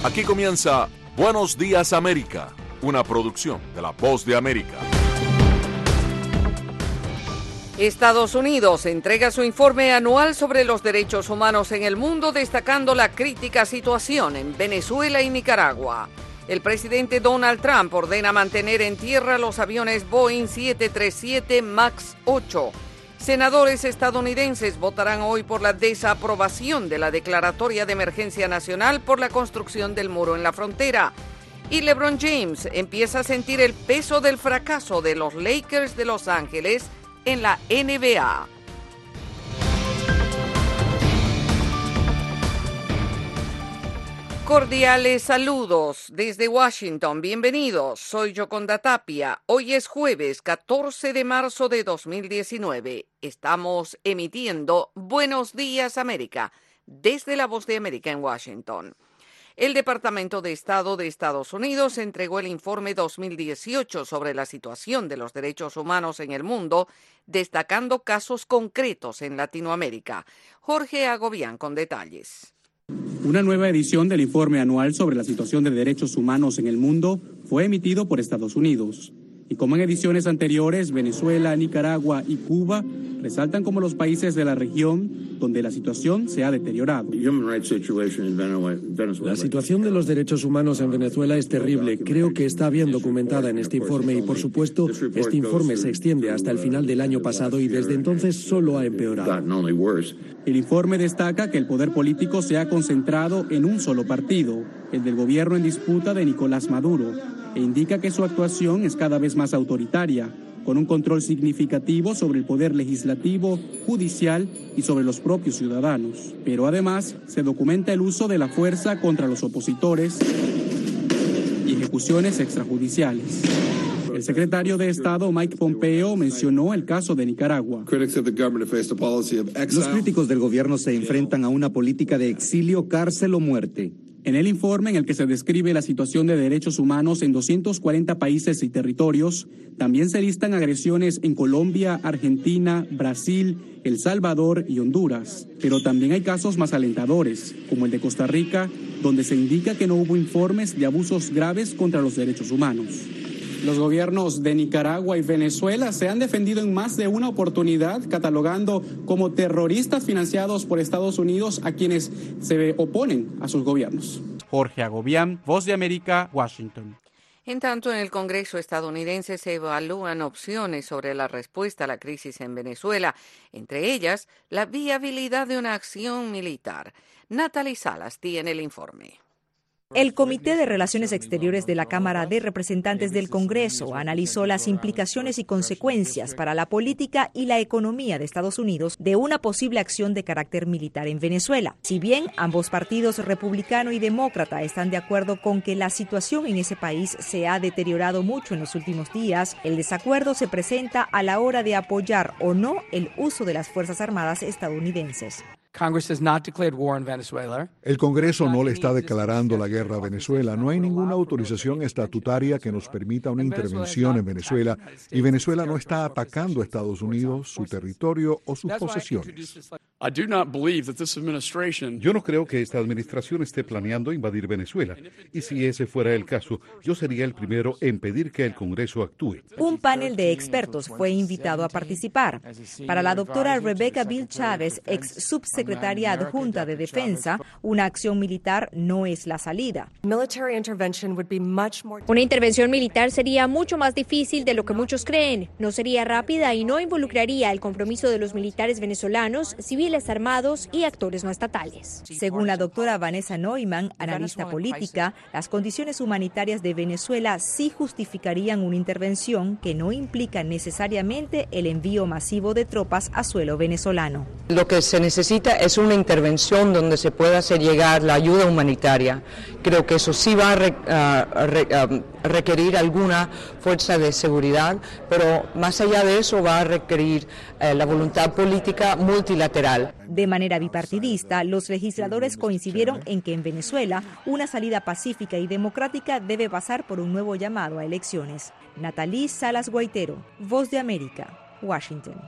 Aquí comienza Buenos Días América, una producción de La Voz de América. Estados Unidos entrega su informe anual sobre los derechos humanos en el mundo, destacando la crítica situación en Venezuela y Nicaragua. El presidente Donald Trump ordena mantener en tierra los aviones Boeing 737 MAX 8. Senadores estadounidenses votarán hoy por la desaprobación de la declaratoria de emergencia nacional por la construcción del muro en la frontera. Y LeBron James empieza a sentir el peso del fracaso de los Lakers de Los Ángeles en la NBA. Cordiales saludos desde Washington, bienvenidos, soy Yoconda Tapia. Hoy es jueves 14 de marzo de 2019. Estamos emitiendo Buenos Días América desde La Voz de América en Washington. El Departamento de Estado de Estados Unidos entregó el informe 2018 sobre la situación de los derechos humanos en el mundo, destacando casos concretos en Latinoamérica. Jorge Agobián con detalles. Una nueva edición del informe anual sobre la situación de derechos humanos en el mundo fue emitido por Estados Unidos. Y como en ediciones anteriores, Venezuela, Nicaragua y Cuba resaltan como los países de la región donde la situación se ha deteriorado. La situación de los derechos humanos en Venezuela es terrible. Creo que está bien documentada en este informe y, por supuesto, este informe se extiende hasta el final del año pasado y desde entonces solo ha empeorado. El informe destaca que el poder político se ha concentrado en un solo partido, el del gobierno en disputa de Nicolás Maduro, e indica que su actuación es cada vez más autoritaria, con un control significativo sobre el poder legislativo, judicial y sobre los propios ciudadanos. Pero además se documenta el uso de la fuerza contra los opositores y ejecuciones extrajudiciales. El secretario de Estado Mike Pompeo mencionó el caso de Nicaragua. Los críticos del gobierno se enfrentan a una política de exilio, cárcel o muerte. En el informe en el que se describe la situación de derechos humanos en 240 países y territorios, también se listan agresiones en Colombia, Argentina, Brasil, El Salvador y Honduras. Pero también hay casos más alentadores, como el de Costa Rica, donde se indica que no hubo informes de abusos graves contra los derechos humanos. Los gobiernos de Nicaragua y Venezuela se han defendido en más de una oportunidad, catalogando como terroristas financiados por Estados Unidos a quienes se oponen a sus gobiernos. Jorge Agobián, Voz de América, Washington. En tanto, en el Congreso estadounidense se evalúan opciones sobre la respuesta a la crisis en Venezuela, entre ellas la viabilidad de una acción militar. Natalie Salas tiene el informe. El Comité de Relaciones Exteriores de la Cámara de Representantes del Congreso analizó las implicaciones y consecuencias para la política y la economía de Estados Unidos de una posible acción de carácter militar en Venezuela. Si bien ambos partidos, republicano y demócrata, están de acuerdo con que la situación en ese país se ha deteriorado mucho en los últimos días, el desacuerdo se presenta a la hora de apoyar o no el uso de las Fuerzas Armadas estadounidenses. El Congreso no le está declarando la guerra a Venezuela. No hay ninguna autorización estatutaria que nos permita una intervención en Venezuela y Venezuela no está atacando a Estados Unidos, su territorio o sus posesiones. Yo no creo que esta administración esté planeando invadir Venezuela. Y si ese fuera el caso, yo sería el primero en pedir que el Congreso actúe. Un panel de expertos fue invitado a participar. Para la doctora Rebecca Bill Chávez, ex subsecretaria adjunta de Defensa, una acción militar no es la salida. Una intervención militar sería mucho más difícil de lo que muchos creen. No sería rápida y no involucraría el compromiso de los militares venezolanos, civiles armados y actores no estatales. Según la doctora Vanessa Neumann, analista política, las condiciones humanitarias de Venezuela sí justificarían una intervención que no implica necesariamente el envío masivo de tropas a suelo venezolano. Lo que se necesita es una intervención donde se pueda hacer llegar la ayuda humanitaria. Creo que eso sí va a requerir alguna fuerza de seguridad, pero más allá de eso va a requerir la voluntad política multilateral. De manera bipartidista, los legisladores coincidieron en que en Venezuela una salida pacífica y democrática debe pasar por un nuevo llamado a elecciones. Natalie Salas Guaitero, Voz de América, Washington.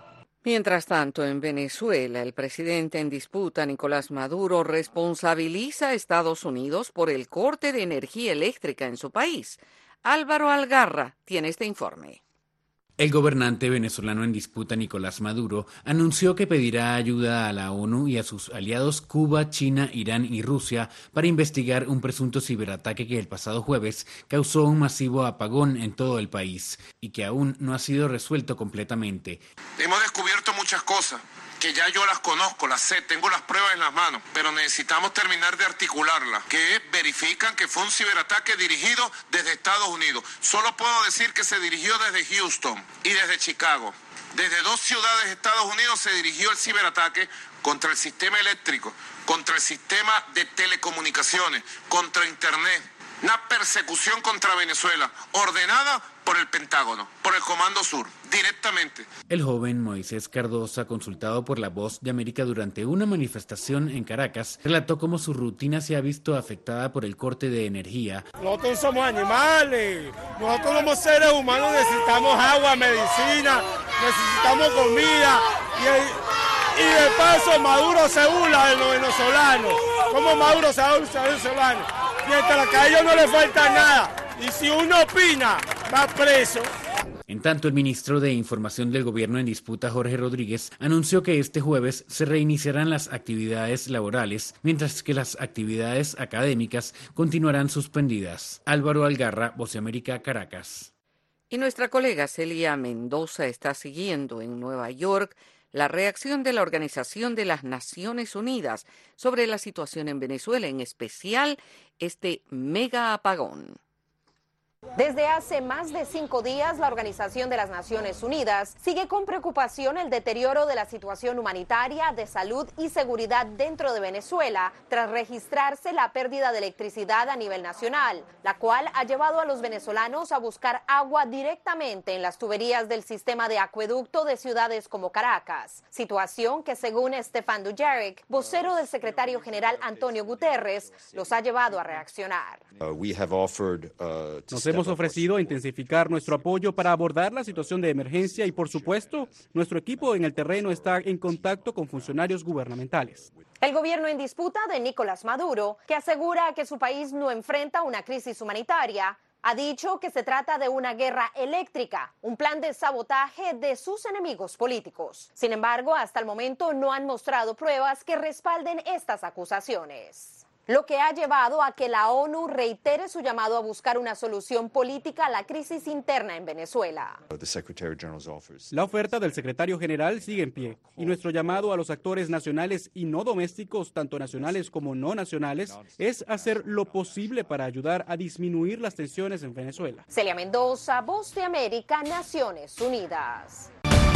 Mientras tanto, en Venezuela, el presidente en disputa, Nicolás Maduro, responsabiliza a Estados Unidos por el corte de energía eléctrica en su país. Álvaro Algarra tiene este informe. El gobernante venezolano en disputa, Nicolás Maduro, anunció que pedirá ayuda a la ONU y a sus aliados Cuba, China, Irán y Rusia para investigar un presunto ciberataque que el pasado jueves causó un masivo apagón en todo el país y que aún no ha sido resuelto completamente. Hemos descubierto muchas cosas que ya yo las conozco, las sé, tengo las pruebas en las manos, pero necesitamos terminar de articularlas, que verifican que fue un ciberataque dirigido desde Estados Unidos. Solo puedo decir que se dirigió desde Houston y desde Chicago. Desde 2 ciudades de Estados Unidos se dirigió el ciberataque contra el sistema eléctrico, contra el sistema de telecomunicaciones, contra Internet. Una persecución contra Venezuela, ordenada por el Pentágono, por el Comando Sur, directamente. El joven Moisés Cardosa, consultado por La Voz de América durante una manifestación en Caracas, relató cómo su rutina se ha visto afectada por el corte de energía. Nosotros somos animales, nosotros como seres humanos necesitamos agua, medicina, necesitamos comida y de paso Maduro se burla de los venezolanos. ¿Cómo Maduro se burla de los venezolanos? Mientras que a ellos no les falta nada. Y si uno opina, va preso. En tanto, el ministro de Información del gobierno en disputa, Jorge Rodríguez, anunció que este jueves se reiniciarán las actividades laborales, mientras que las actividades académicas continuarán suspendidas. Álvaro Algarra, Voz de América, Caracas. Y nuestra colega Celia Mendoza está siguiendo en Nueva York la reacción de la Organización de las Naciones Unidas sobre la situación en Venezuela, en especial este mega apagón. Desde hace más de 5 días, la Organización de las Naciones Unidas sigue con preocupación el deterioro de la situación humanitaria, de salud y seguridad dentro de Venezuela, tras registrarse la pérdida de electricidad a nivel nacional, la cual ha llevado a los venezolanos a buscar agua directamente en las tuberías del sistema de acueducto de ciudades como Caracas. Situación que, según Stefan Dujarric, vocero del secretario general Antonio Guterres, los ha llevado a reaccionar. Nos hemos ofrecido intensificar nuestro apoyo para abordar la situación de emergencia y, por supuesto, nuestro equipo en el terreno está en contacto con funcionarios gubernamentales. El gobierno en disputa de Nicolás Maduro, que asegura que su país no enfrenta una crisis humanitaria, ha dicho que se trata de una guerra eléctrica, un plan de sabotaje de sus enemigos políticos. Sin embargo, hasta el momento no han mostrado pruebas que respalden estas acusaciones, lo que ha llevado a que la ONU reitere su llamado a buscar una solución política a la crisis interna en Venezuela. La oferta del secretario general sigue en pie y nuestro llamado a los actores nacionales y no domésticos, tanto nacionales como no nacionales, es hacer lo posible para ayudar a disminuir las tensiones en Venezuela. Celia Mendoza, Voz de América, Naciones Unidas.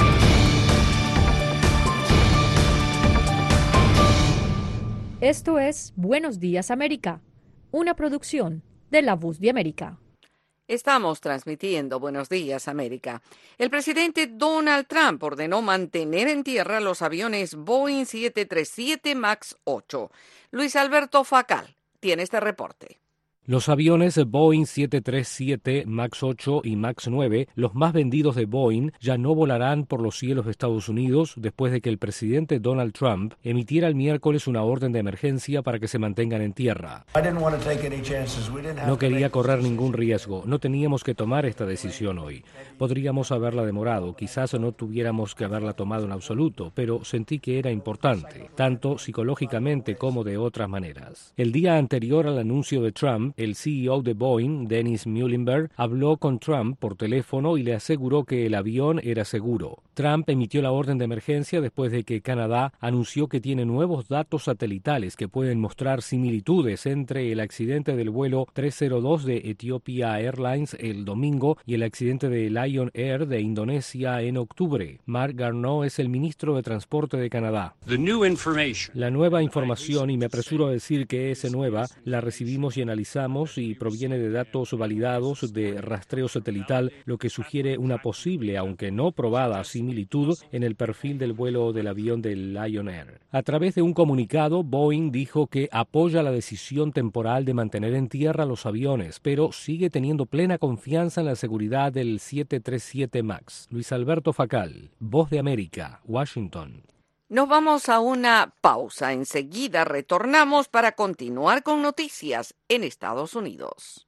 Esto es Buenos Días América, una producción de La Voz de América. Estamos transmitiendo Buenos Días América. El presidente Donald Trump ordenó mantener en tierra los aviones Boeing 737 MAX 8. Luis Alberto Facal tiene este reporte. Los aviones Boeing 737, MAX 8 y MAX 9, los más vendidos de Boeing, ya no volarán por los cielos de Estados Unidos después de que el presidente Donald Trump emitiera el miércoles una orden de emergencia para que se mantengan en tierra. No quería correr ningún riesgo, no teníamos que tomar esta decisión hoy. Podríamos haberla demorado, quizás no tuviéramos que haberla tomado en absoluto, pero sentí que era importante, tanto psicológicamente como de otras maneras. El día anterior al anuncio de Trump, el CEO de Boeing, Dennis Muilenburg, habló con Trump por teléfono y le aseguró que el avión era seguro. Trump emitió la orden de emergencia después de que Canadá anunció que tiene nuevos datos satelitales que pueden mostrar similitudes entre el accidente del vuelo 302 de Ethiopia Airlines el domingo y el accidente de Lion Air de Indonesia en octubre. Mark Garneau es el ministro de Transporte de Canadá. La nueva información, y me apresuro a decir que es nueva, la recibimos y analizamos analizamos y proviene de datos validados de rastreo satelital, lo que sugiere una posible, aunque no probada, similitud en el perfil del vuelo del avión del Lion Air. A través de un comunicado, Boeing dijo que apoya la decisión temporal de mantener en tierra los aviones, pero sigue teniendo plena confianza en la seguridad del 737 MAX. Luis Alberto Facal, Voz de América, Washington. Nos vamos a una pausa. Enseguida retornamos para continuar con noticias en Estados Unidos.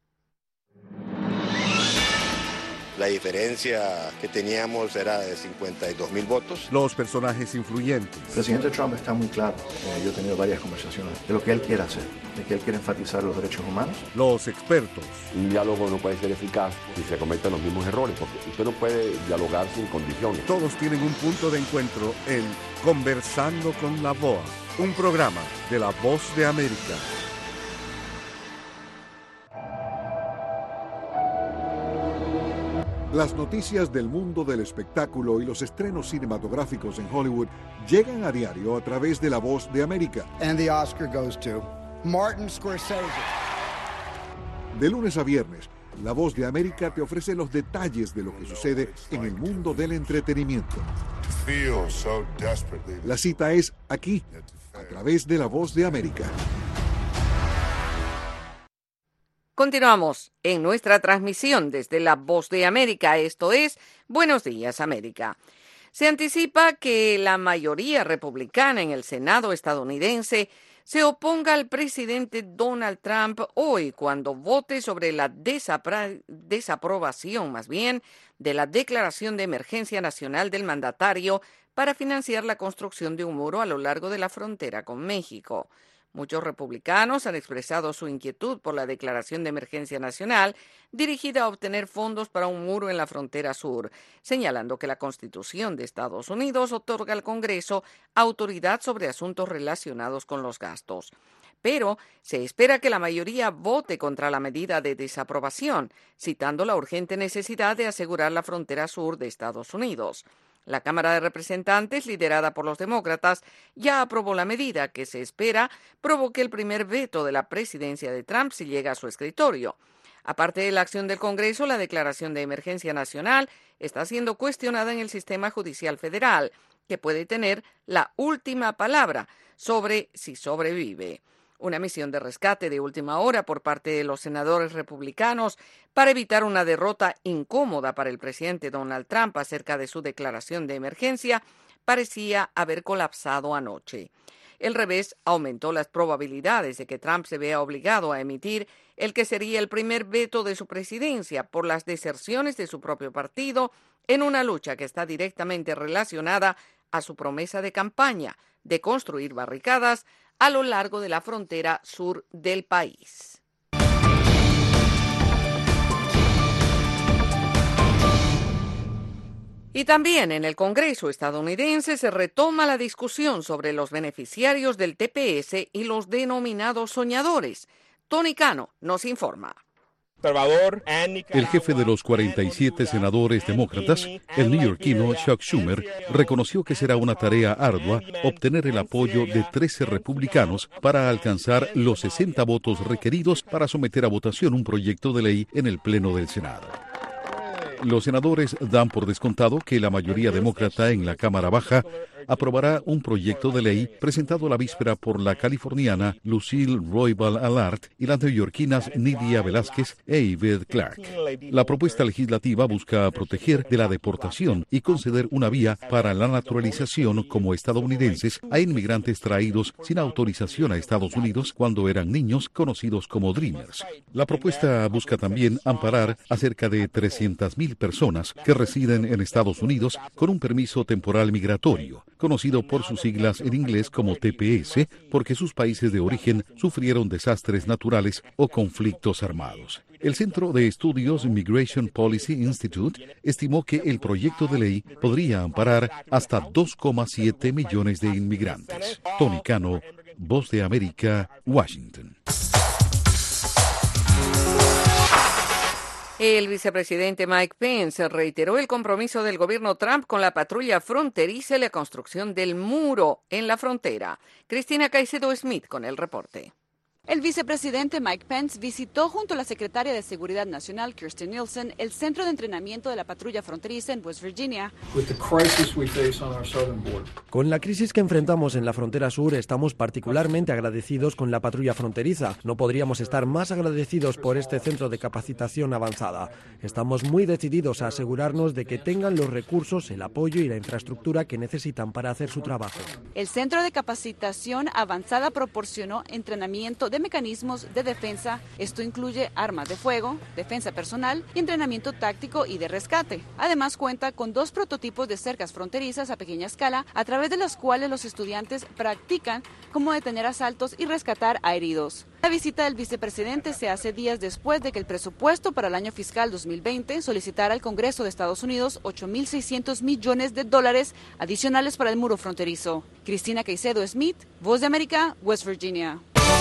La diferencia que teníamos era de 52,000 votos. Los personajes influyentes. El presidente Trump está muy claro. Yo he tenido varias conversaciones de lo que él quiere hacer, de que él quiere enfatizar los derechos humanos. Los expertos. Un diálogo no puede ser eficaz si se cometen los mismos errores, porque usted no puede dialogar sin condiciones. Todos tienen un punto de encuentro en Conversando con la VOA, un programa de La Voz de América. Las noticias del mundo del espectáculo y los estrenos cinematográficos en Hollywood llegan a diario a través de La Voz de América. And the Oscar goes to Martin Scorsese. De lunes a viernes, La Voz de América te ofrece los detalles de lo que sucede en el mundo del entretenimiento. La cita es aquí, a través de La Voz de América. Continuamos en nuestra transmisión desde La Voz de América. Esto es Buenos Días, América. Se anticipa que la mayoría republicana en el Senado estadounidense se oponga al presidente Donald Trump hoy cuando vote sobre la desaprobación, más bien, de la declaración de emergencia nacional del mandatario para financiar la construcción de un muro a lo largo de la frontera con México. Muchos republicanos han expresado su inquietud por la declaración de emergencia nacional dirigida a obtener fondos para un muro en la frontera sur, señalando que la Constitución de Estados Unidos otorga al Congreso autoridad sobre asuntos relacionados con los gastos. Pero se espera que la mayoría vote contra la medida de desaprobación, citando la urgente necesidad de asegurar la frontera sur de Estados Unidos. La Cámara de Representantes, liderada por los demócratas, ya aprobó la medida que se espera provoque el primer veto de la presidencia de Trump si llega a su escritorio. Aparte de la acción del Congreso, la declaración de emergencia nacional está siendo cuestionada en el sistema judicial federal, que puede tener la última palabra sobre si sobrevive. Una misión de rescate de última hora por parte de los senadores republicanos para evitar una derrota incómoda para el presidente Donald Trump acerca de su declaración de emergencia parecía haber colapsado anoche. El revés aumentó las probabilidades de que Trump se vea obligado a emitir el que sería el primer veto de su presidencia por las deserciones de su propio partido en una lucha que está directamente relacionada a su promesa de campaña de construir barricadas a lo largo de la frontera sur del país. Y también en el Congreso estadounidense se retoma la discusión sobre los beneficiarios del TPS y los denominados soñadores. Tony Cano nos informa. El jefe de los 47 senadores demócratas, el neoyorquino Chuck Schumer, reconoció que será una tarea ardua obtener el apoyo de 13 republicanos para alcanzar los 60 votos requeridos para someter a votación un proyecto de ley en el Pleno del Senado. Los senadores dan por descontado que la mayoría demócrata en la Cámara Baja aprobará un proyecto de ley presentado la víspera por la californiana Lucille Roybal Allard y las neoyorquinas Nidia Velázquez e Yvette Clark. La propuesta legislativa busca proteger de la deportación y conceder una vía para la naturalización como estadounidenses a inmigrantes traídos sin autorización a Estados Unidos cuando eran niños, conocidos como Dreamers. La propuesta busca también amparar a cerca de 300,000 personas que residen en Estados Unidos con un permiso temporal migratorio, conocido por sus siglas en inglés como TPS, porque sus países de origen sufrieron desastres naturales o conflictos armados. El Centro de Estudios Immigration Policy Institute estimó que el proyecto de ley podría amparar hasta 2,7 millones de inmigrantes. Tony Cano, Voz de América, Washington. El vicepresidente Mike Pence reiteró el compromiso del gobierno Trump con la patrulla fronteriza y la construcción del muro en la frontera. Cristina Caicedo Smith con el reporte. El vicepresidente Mike Pence visitó junto a la secretaria de Seguridad Nacional, Kirstjen Nielsen, el centro de entrenamiento de la patrulla fronteriza en West Virginia. Con la crisis que enfrentamos en la frontera sur, estamos particularmente agradecidos con la patrulla fronteriza. No podríamos estar más agradecidos por este centro de capacitación avanzada. Estamos muy decididos a asegurarnos de que tengan los recursos, el apoyo y la infraestructura que necesitan para hacer su trabajo. El centro de capacitación avanzada proporcionó entrenamiento de mecanismos de defensa. Esto incluye armas de fuego, defensa personal y entrenamiento táctico y de rescate. Además cuenta con 2 prototipos de cercas fronterizas a pequeña escala, a través de las cuales los estudiantes practican cómo detener asaltos y rescatar a heridos. La visita del vicepresidente se hace días después de que el presupuesto para el año fiscal 2020 solicitara al Congreso de Estados Unidos $8.600 millones adicionales para el muro fronterizo. Cristina Caicedo Smith, Voz de América, West Virginia.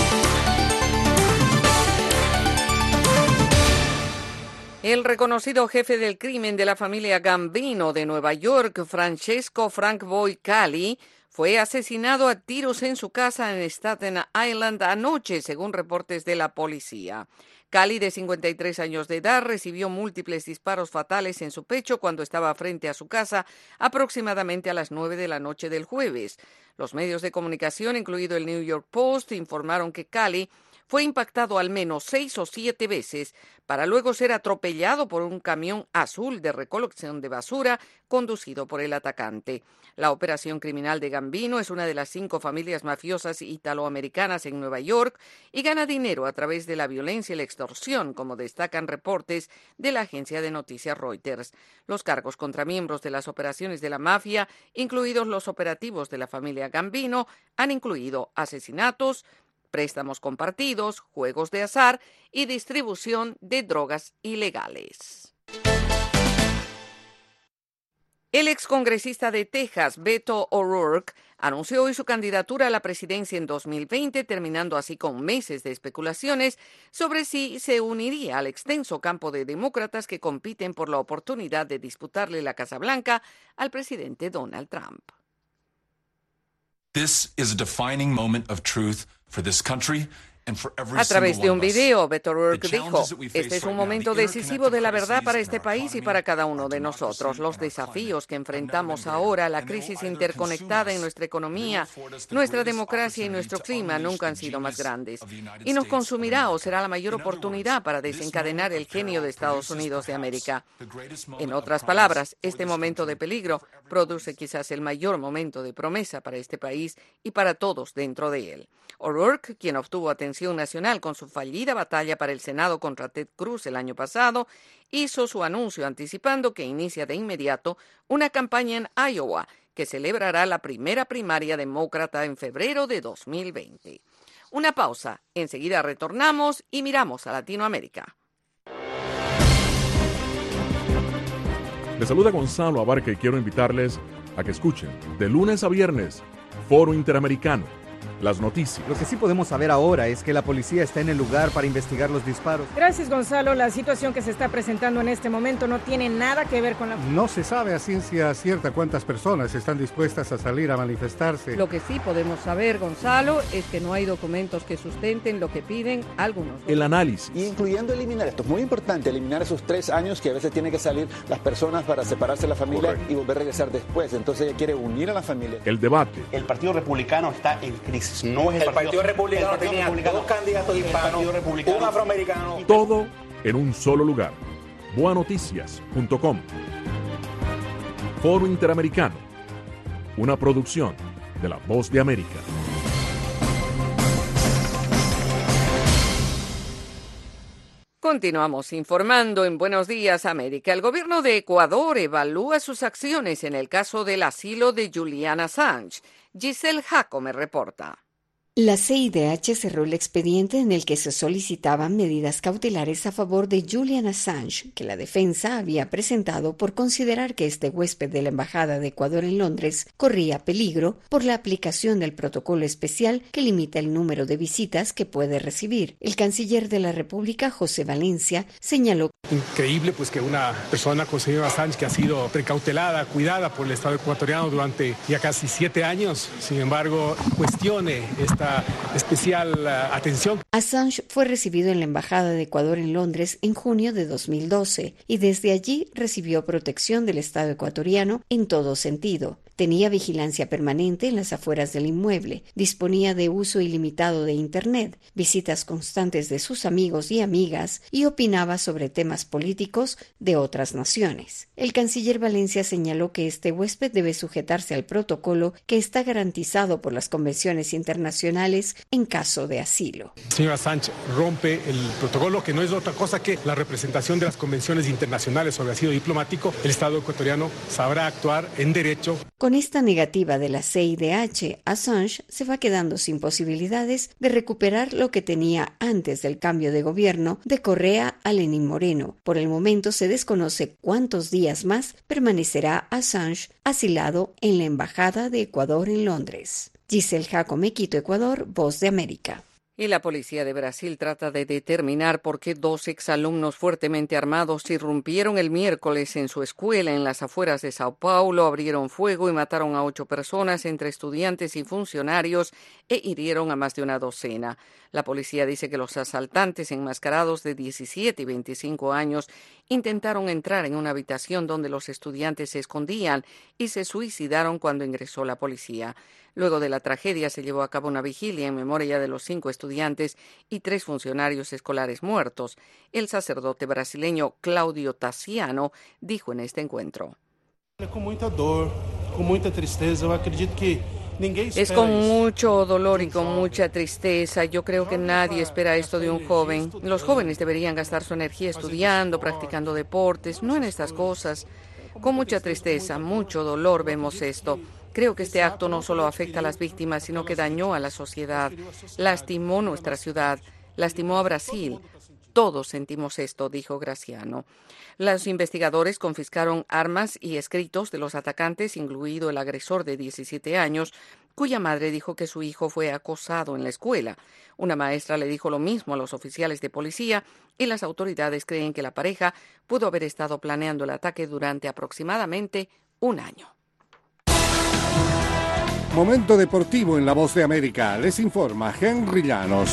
El reconocido jefe del crimen de la familia Gambino de Nueva York, Francesco Frank Boy Cali, fue asesinado a tiros en su casa en Staten Island anoche, según reportes de la policía. Cali, de 53 años de edad, recibió múltiples disparos fatales en su pecho cuando estaba frente a su casa aproximadamente a las 9 de la noche del jueves. Los medios de comunicación, incluido el New York Post, informaron que Cali fue impactado al menos 6 o 7 veces para luego ser atropellado por un camión azul de recolección de basura conducido por el atacante. La operación criminal de Gambino es una de las 5 familias mafiosas italoamericanas en Nueva York y gana dinero a través de la violencia y la extorsión, como destacan reportes de la agencia de noticias Reuters. Los cargos contra miembros de las operaciones de la mafia, incluidos los operativos de la familia Gambino, han incluido asesinatos, préstamos compartidos, juegos de azar y distribución de drogas ilegales. El excongresista de Texas, Beto O'Rourke, anunció hoy su candidatura a la presidencia en 2020, terminando así con meses de especulaciones sobre si se uniría al extenso campo de demócratas que compiten por la oportunidad de disputarle la Casa Blanca al presidente Donald Trump. This is a defining moment of truth for this country. A través de un video, Beto O'Rourke dijo, este es un momento decisivo de la verdad para este país y para cada uno de nosotros. Los desafíos que enfrentamos ahora, la crisis interconectada en nuestra economía, nuestra democracia y nuestro clima nunca han sido más grandes. Y nos consumirá o será la mayor oportunidad para desencadenar el genio de Estados Unidos de América. En otras palabras, este momento de peligro produce quizás el mayor momento de promesa para este país y para todos dentro de él. O'Rourke, quien obtuvo atención nacional con su fallida batalla para el Senado contra Ted Cruz el año pasado, hizo su anuncio anticipando que inicia de inmediato una campaña en Iowa que celebrará la primera primaria demócrata en febrero de 2020. Una pausa, enseguida retornamos y miramos a Latinoamérica. Les saluda Gonzalo Abarca y quiero invitarles a que escuchen de lunes a viernes Foro Interamericano. Las noticias. Lo que sí podemos saber ahora es que la policía está en el lugar para investigar los disparos. Gracias, Gonzalo. La situación que se está presentando en este momento no tiene nada que ver con la... No se sabe a ciencia cierta cuántas personas están dispuestas a salir a manifestarse. Lo que sí podemos saber, Gonzalo, es que no hay documentos que sustenten lo que piden algunos. El análisis. Y incluyendo eliminar, esto es muy importante, eliminar esos 3 años que a veces tienen que salir las personas para separarse de la familia. Correcto. Y volver a regresar después. Entonces ella quiere unir a la familia. El debate. El Partido Republicano está en crisis. No es el Partido Republicano tenía 2 candidatos hispanos, un afroamericano. Todo en un solo lugar. Boanoticias.com. Foro Interamericano. Una producción de La Voz de América. Continuamos informando en Buenos Días, América. El gobierno de Ecuador evalúa sus acciones en el caso del asilo de Julian Assange. Giselle Jacome reporta. La CIDH cerró el expediente en el que se solicitaban medidas cautelares a favor de Julian Assange, que la defensa había presentado por considerar que este huésped de la Embajada de Ecuador en Londres corría peligro por la aplicación del protocolo especial que limita el número de visitas que puede recibir. El canciller de la República, José Valencia, señaló: increíble pues que una persona como el señor Assange, que ha sido precautelada, cuidada por el Estado ecuatoriano durante ya casi 7 años, sin embargo, cuestione esta esta especial atención. Assange fue recibido en la Embajada de Ecuador en Londres en junio de 2012 y desde allí recibió protección del Estado ecuatoriano en todo sentido. Tenía vigilancia permanente en las afueras del inmueble, disponía de uso ilimitado de Internet, visitas constantes de sus amigos y amigas y opinaba sobre temas políticos de otras naciones. El canciller Valencia señaló que este huésped debe sujetarse al protocolo que está garantizado por las convenciones internacionales en caso de asilo. Señor Assange rompe el protocolo, que no es otra cosa que la representación de las convenciones internacionales sobre asilo diplomático. El Estado ecuatoriano sabrá actuar en derecho. Con esta negativa de la CIDH, Assange se va quedando sin posibilidades de recuperar lo que tenía antes del cambio de gobierno de Correa a Lenín Moreno. Por el momento se desconoce cuántos días más permanecerá Assange asilado en la Embajada de Ecuador en Londres. Giselle Jacome, Quito, Ecuador, Voz de América. Y la policía de Brasil trata de determinar por qué 2 exalumnos fuertemente armados irrumpieron el miércoles en su escuela en las afueras de Sao Paulo, abrieron fuego y mataron a 8 personas, entre estudiantes y funcionarios, e hirieron a más de una docena. La policía dice que los asaltantes enmascarados de 17 y 25 años intentaron entrar en una habitación donde los estudiantes se escondían y se suicidaron cuando ingresó la policía. Luego de la tragedia se llevó a cabo una vigilia en memoria de los 5 estudiantes y 3 funcionarios escolares muertos. El sacerdote brasileño Claudio Tassiano dijo en este encuentro: con mucha dor, con mucha tristeza, yo acredito que es con mucho dolor y con mucha tristeza. Yo creo que nadie espera esto de un joven. Los jóvenes deberían gastar su energía estudiando, practicando deportes, no en estas cosas. Con mucha tristeza, mucho dolor vemos esto. Creo que este acto no solo afecta a las víctimas, sino que dañó a la sociedad, lastimó nuestra ciudad, lastimó a Brasil. Todos sentimos esto, dijo Graciano. Los investigadores confiscaron armas y escritos de los atacantes, incluido el agresor de 17 años, cuya madre dijo que su hijo fue acosado en la escuela. Una maestra le dijo lo mismo a los oficiales de policía y las autoridades creen que la pareja pudo haber estado planeando el ataque durante aproximadamente un año. Momento deportivo en La Voz de América. Les informa Henry Llanos.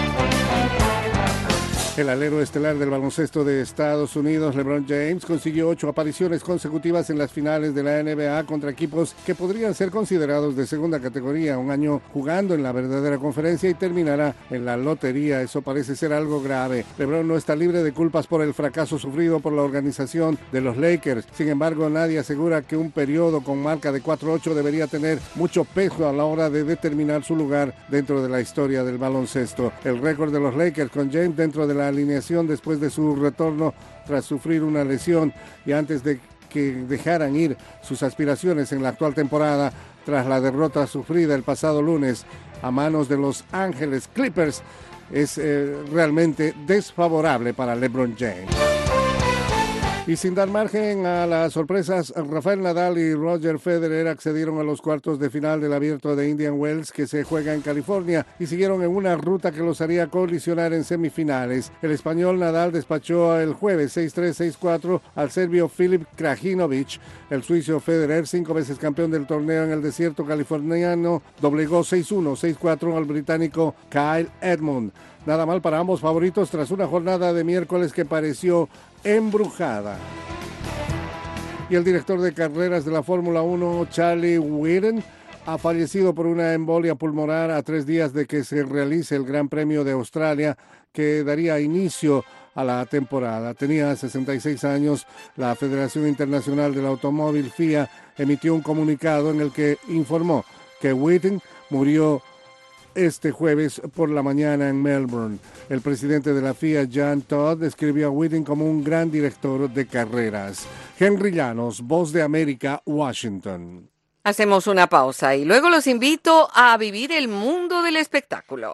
El alero estelar del baloncesto de Estados Unidos, LeBron James, consiguió 8 apariciones consecutivas en las finales de la NBA contra equipos que podrían ser considerados de segunda categoría, un año jugando en la verdadera conferencia y terminará en la lotería. Eso parece ser algo grave. LeBron no está libre de culpas por el fracaso sufrido por la organización de los Lakers. Sin embargo, nadie asegura que un periodo con marca de 4-8 debería tener mucho peso a la hora de determinar su lugar dentro de la historia del baloncesto. El récord de los Lakers con James dentro de la alineación después de su retorno tras sufrir una lesión y antes de que dejaran ir sus aspiraciones en la actual temporada tras la derrota sufrida el pasado lunes a manos de Los Ángeles Clippers es realmente desfavorable para LeBron James. Y sin dar margen a las sorpresas, Rafael Nadal y Roger Federer accedieron a los cuartos de final del Abierto de Indian Wells que se juega en California y siguieron en una ruta que los haría colisionar en semifinales. El español Nadal despachó el jueves 6-3, 6-4 al serbio Filip Krajinovic. El suizo Federer, 5 veces campeón del torneo en el desierto californiano, doblegó 6-1, 6-4 al británico Kyle Edmund. Nada mal para ambos favoritos tras una jornada de miércoles que pareció embrujada. Y el director de carreras de la Fórmula 1, Charlie Whitten, ha fallecido por una embolia pulmonar a 3 días de que se realice el Gran Premio de Australia, que daría inicio a la temporada. Tenía 66 años. La Federación Internacional del Automóvil, FIA, emitió un comunicado en el que informó que Whitten murió este jueves por la mañana en Melbourne. El presidente de la FIA, Jean Todt, describió a Whitten como un gran director de carreras. Henry Llanos, Voz de América, Washington. Hacemos una pausa y luego los invito a vivir el mundo del espectáculo.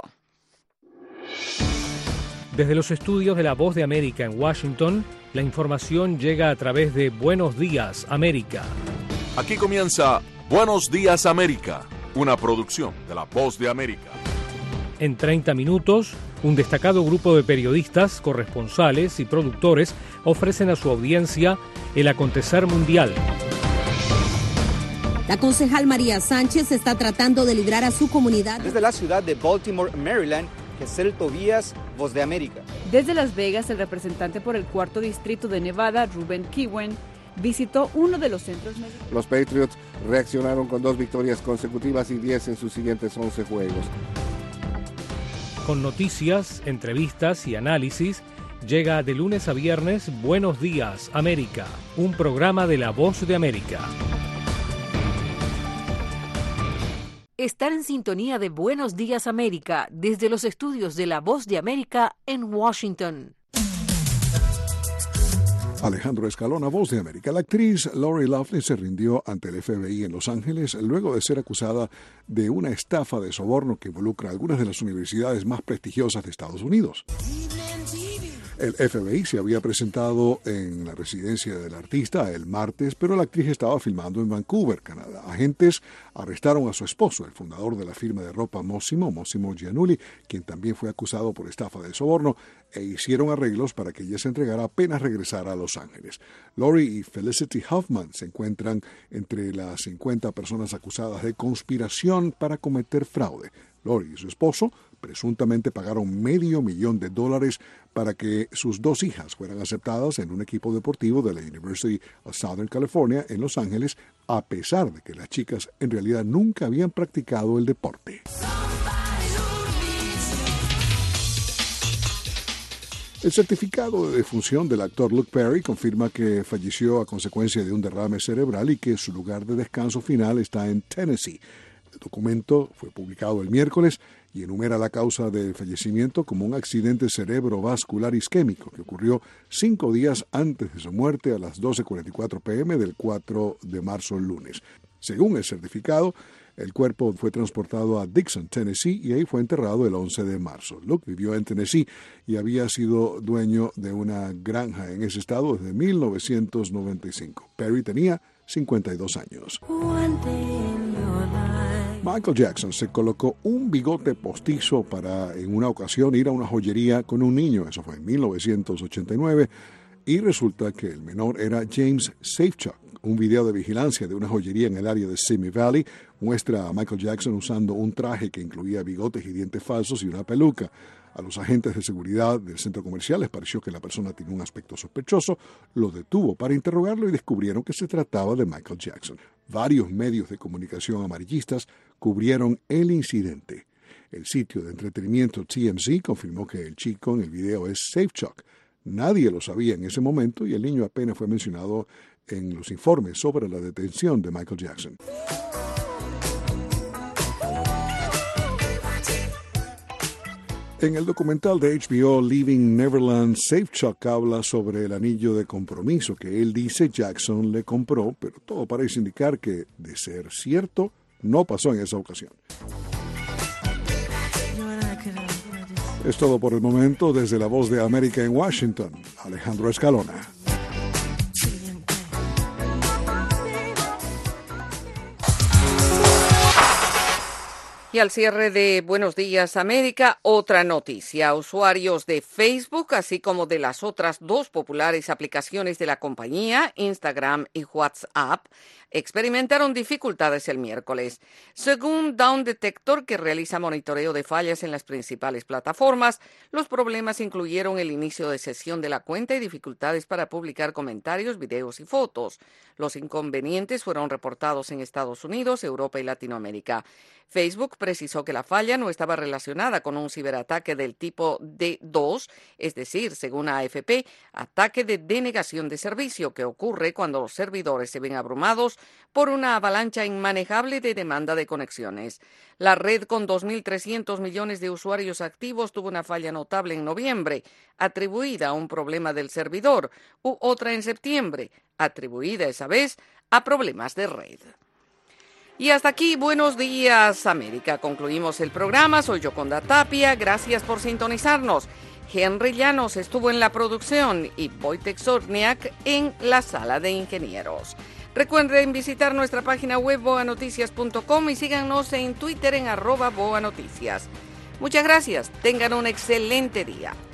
Desde los estudios de la Voz de América en Washington, la información llega a través de Buenos Días, América. Aquí comienza Buenos Días, América, una producción de la Voz de América. En 30 minutos, un destacado grupo de periodistas, corresponsales y productores ofrecen a su audiencia el acontecer mundial. La concejal María Sánchez está tratando de librar a su comunidad. Desde la ciudad de Baltimore, Maryland, Gesell Tobías, Voz de América. Desde Las Vegas, el representante por el 4º distrito de Nevada, Ruben Kiwen, visitó uno de los centros médicos. Los Patriots reaccionaron con 2 victorias consecutivas y 10 en sus siguientes 11 juegos. Con noticias, entrevistas y análisis, llega de lunes a viernes Buenos Días, América, un programa de La Voz de América. Estar en sintonía de Buenos Días, América, desde los estudios de La Voz de América en Washington. Alejandro Escalona, Voz de América. La actriz Lori Loughlin se rindió ante el FBI en Los Ángeles luego de ser acusada de una estafa de soborno que involucra a algunas de las universidades más prestigiosas de Estados Unidos. El FBI se había presentado en la residencia del artista el martes, pero la actriz estaba filmando en Vancouver, Canadá. Agentes arrestaron a su esposo, el fundador de la firma de ropa Mossimo Giannulli, quien también fue acusado por estafa de soborno, e hicieron arreglos para que ella se entregara apenas regresara a Los Ángeles. Lori y Felicity Huffman se encuentran entre las 50 personas acusadas de conspiración para cometer fraude. Lori y su esposo presuntamente pagaron $500,000 para que sus 2 hijas fueran aceptadas en un equipo deportivo de la University of Southern California en Los Ángeles, a pesar de que las chicas en realidad nunca habían practicado el deporte. El certificado de defunción del actor Luke Perry confirma que falleció a consecuencia de un derrame cerebral y que su lugar de descanso final está en Tennessee. El documento fue publicado el miércoles y enumera la causa del fallecimiento como un accidente cerebrovascular isquémico que ocurrió 5 días antes de su muerte a las 12:44 p.m. del 4 de marzo, el lunes. Según el certificado, el cuerpo fue transportado a Dixon, Tennessee, y ahí fue enterrado el 11 de marzo. Luke vivió en Tennessee y había sido dueño de una granja en ese estado desde 1995. Perry tenía 52 años. Michael Jackson se colocó un bigote postizo para en una ocasión ir a una joyería con un niño, eso fue en 1989, y resulta que el menor era James Safechuck. Un video de vigilancia de una joyería en el área de Simi Valley muestra a Michael Jackson usando un traje que incluía bigotes y dientes falsos y una peluca. A los agentes de seguridad del centro comercial les pareció que la persona tenía un aspecto sospechoso, lo detuvo para interrogarlo y descubrieron que se trataba de Michael Jackson. Varios medios de comunicación amarillistas cubrieron el incidente. El sitio de entretenimiento TMZ confirmó que el chico en el video es Safechuck. Nadie lo sabía en ese momento y el niño apenas fue mencionado en los informes sobre la detención de Michael Jackson. En el documental de HBO Leaving Neverland, Safechuck habla sobre el anillo de compromiso que él dice Jackson le compró, pero todo parece indicar que, de ser cierto, no pasó en esa ocasión. Es todo por el momento. Desde La Voz de América en Washington, Alejandro Escalona. Y al cierre de Buenos Días América, otra noticia. Usuarios de Facebook, así como de las otras 2 populares aplicaciones de la compañía, Instagram y WhatsApp, experimentaron dificultades el miércoles. Según Down Detector, que realiza monitoreo de fallas en las principales plataformas, los problemas incluyeron el inicio de sesión de la cuenta y dificultades para publicar comentarios, videos y fotos. Los inconvenientes fueron reportados en Estados Unidos, Europa y Latinoamérica. Facebook precisó que la falla no estaba relacionada con un ciberataque del tipo D2, es decir, según AFP, ataque de denegación de servicio que ocurre cuando los servidores se ven abrumados por una avalancha inmanejable de demanda de conexiones. La red con 2.300 millones de usuarios activos tuvo una falla notable en noviembre, atribuida a un problema del servidor, u otra en septiembre, atribuida esa vez a problemas de red. Y hasta aquí, Buenos Días América. Concluimos el programa. Soy Yoconda Tapia. Gracias por sintonizarnos. Henry Llanos estuvo en la producción y Wojtek Zorniak en la sala de ingenieros. Recuerden visitar nuestra página web boanoticias.com y síganos en Twitter en @boanoticias. Muchas gracias. Tengan un excelente día.